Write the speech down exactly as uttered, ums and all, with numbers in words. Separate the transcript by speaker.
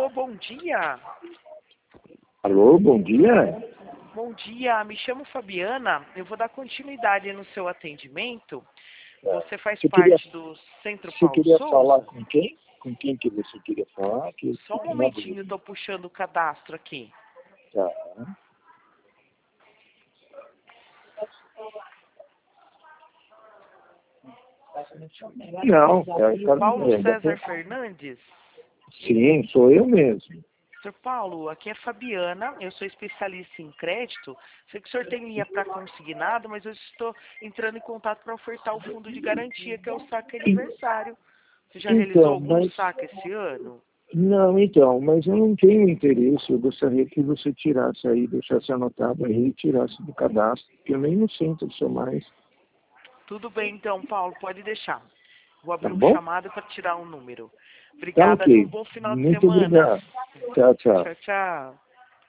Speaker 1: Alô, bom dia.
Speaker 2: Alô, bom dia.
Speaker 1: Bom dia, me chamo Fabiana. Eu vou dar continuidade no seu atendimento. Você faz
Speaker 2: Você
Speaker 1: parte
Speaker 2: queria,
Speaker 1: do Centro
Speaker 2: você
Speaker 1: Paulo
Speaker 2: queria
Speaker 1: Souza?
Speaker 2: falar com quem? Com quem que você queria falar? Que eu
Speaker 1: Só um
Speaker 2: fiquei na
Speaker 1: momentinho,
Speaker 2: dúvida.
Speaker 1: estou puxando o cadastro aqui.
Speaker 2: Tá. Não, é o cara
Speaker 1: Paulo
Speaker 2: mesmo.
Speaker 1: César Fernandes?
Speaker 2: Sim, sou eu mesmo.
Speaker 1: Senhor Paulo, aqui é Fabiana, eu sou especialista em crédito. Sei que o senhor tem linha para consignado, mas eu estou entrando em contato para ofertar o fundo de garantia, que é o saque aniversário. Você já realizou
Speaker 2: Então,
Speaker 1: algum
Speaker 2: mas...
Speaker 1: saque esse ano?
Speaker 2: Não, então, mas eu não tenho interesse. Eu gostaria que você tirasse aí, deixasse anotado aí e tirasse do cadastro, porque eu nem no centro sou mais.
Speaker 1: Tudo bem então, Paulo, pode deixar. Vou
Speaker 2: Tá
Speaker 1: abrir um
Speaker 2: bom?
Speaker 1: chamado para tirar um número.
Speaker 2: Tá
Speaker 1: Obrigada, viu? Um
Speaker 2: ok.
Speaker 1: bom final de
Speaker 2: Muito
Speaker 1: semana.
Speaker 2: obrigado. Tchau, tchau.
Speaker 1: Tchau, tchau.